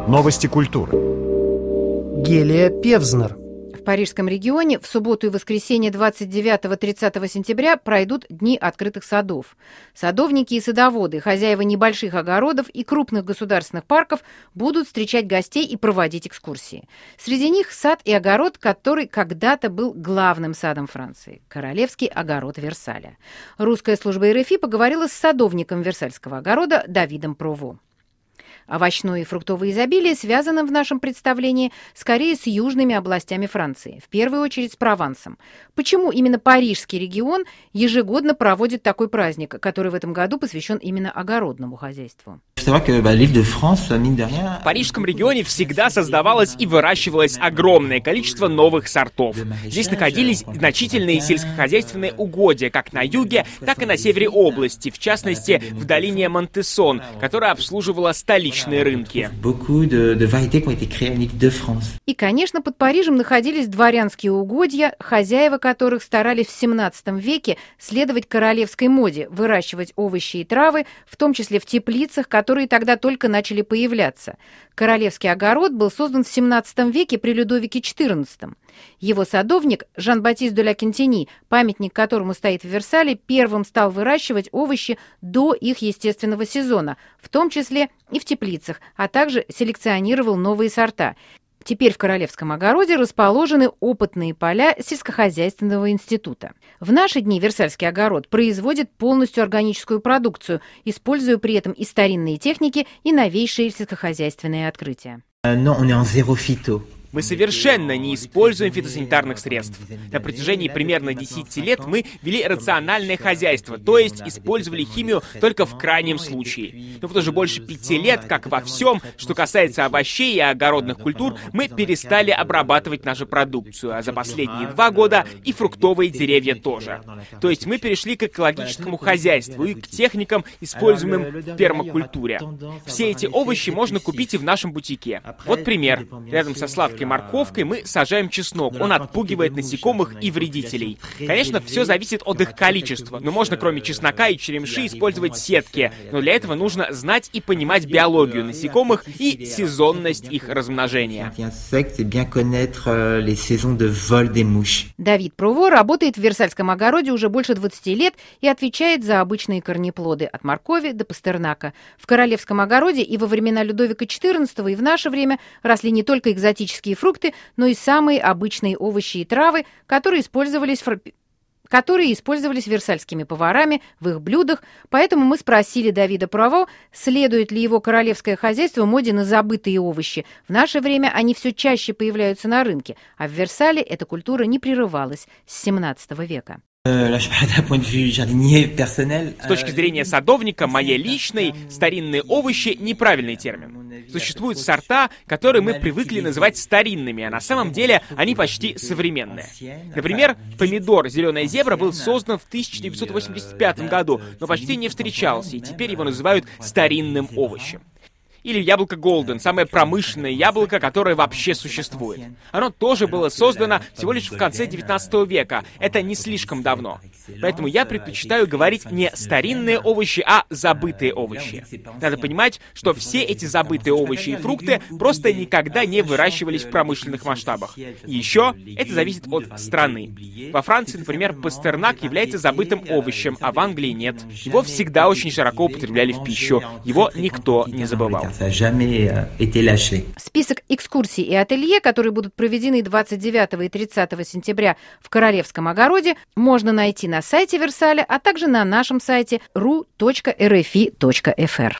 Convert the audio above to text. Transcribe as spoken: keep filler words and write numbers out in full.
Новости культуры. Гелия Певзнер. В Парижском регионе в субботу и воскресенье двадцать девятого — тридцатого сентября пройдут Дни открытых садов. Садовники и садоводы, хозяева небольших огородов и крупных государственных парков будут встречать гостей и проводить экскурсии. Среди них сад и огород, который когда-то был главным садом Франции – Королевский огород Версаля. Русская служба эр эф и поговорила с садовником Версальского огорода Давидом Прово. Овощное и фруктовое изобилие связано в нашем представлении скорее с южными областями Франции, в первую очередь с Провансом. Почему именно Парижский регион ежегодно проводит такой праздник, который в этом году посвящен именно огородному хозяйству? В Парижском регионе всегда создавалось и выращивалось огромное количество новых сортов. Здесь находились значительные сельскохозяйственные угодья как на юге, так и на севере области, в частности, в долине Монтессон, которая обслуживала столичные рынки. И, конечно, под Парижем находились дворянские угодья, хозяева которых старались в семнадцатом веке следовать королевской моде, выращивать овощи и травы, в том числе в теплицах, которые тогда только начали появляться. Королевский огород был создан в семнадцатом веке при Людовике четырнадцатом. Его садовник Жан-Батист де ла Кентени, памятник которому стоит в Версале, первым стал выращивать овощи до их естественного сезона, в том числе и в теплицах, а также селекционировал новые сорта. Теперь в Королевском огороде расположены опытные поля сельскохозяйственного института. В наши дни Версальский огород производит полностью органическую продукцию, используя при этом и старинные техники, и новейшие сельскохозяйственные открытия. Мы совершенно не используем фитосанитарных средств. На протяжении примерно десяти лет мы вели рациональное хозяйство, то есть использовали химию только в крайнем случае. Но вот уже больше пяти лет, как во всем, что касается овощей и огородных культур, мы перестали обрабатывать нашу продукцию, а за последние два года и фруктовые деревья тоже. То есть мы перешли к экологическому хозяйству и к техникам, используемым в пермакультуре. Все эти овощи можно купить и в нашем бутике. Вот пример. Рядом со сладкой морковкой мы сажаем чеснок. Он отпугивает насекомых и вредителей. Конечно, все зависит от их количества. Но можно кроме чеснока и черемши использовать сетки. Но для этого нужно знать и понимать биологию насекомых и сезонность их размножения. Давид Прово работает в Версальском огороде уже больше двадцати лет и отвечает за обычные корнеплоды от моркови до пастернака. В Королевском огороде и во времена Людовика четырнадцатого, и в наше время росли не только экзотические фрукты, но и самые обычные овощи и травы, которые использовались, фр... которые использовались версальскими поварами в их блюдах. Поэтому мы спросили Давида Прово, следует ли его королевское хозяйство моде на забытые овощи. В наше время они все чаще появляются на рынке, а в Версале эта культура не прерывалась с семнадцатого века. С точки зрения садовника, моей личной, старинные овощи — неправильный термин. Существуют сорта, которые мы привыкли называть старинными, а на самом деле они почти современные. Например, помидор «Зеленая зебра» был создан в тысяча девятьсот восемьдесят пятом году, но почти не встречался, и теперь его называют старинным овощем. Или яблоко Голден, самое промышленное яблоко, которое вообще существует. Оно тоже было создано всего лишь в конце девятнадцатого века. Это не слишком давно. Поэтому я предпочитаю говорить не старинные овощи, а забытые овощи. Надо понимать, что все эти забытые овощи и фрукты просто никогда не выращивались в промышленных масштабах. И еще это зависит от страны. Во Франции, например, пастернак является забытым овощем, а в Англии нет. Его всегда очень широко употребляли в пищу. Его никто не забывал. Список экскурсий и ателье, которые будут проведены двадцать девятого и тридцатого сентября в Королевском огороде, можно найти на сайте Версаля, а также на нашем сайте ру точка эр эф и точка эф эр.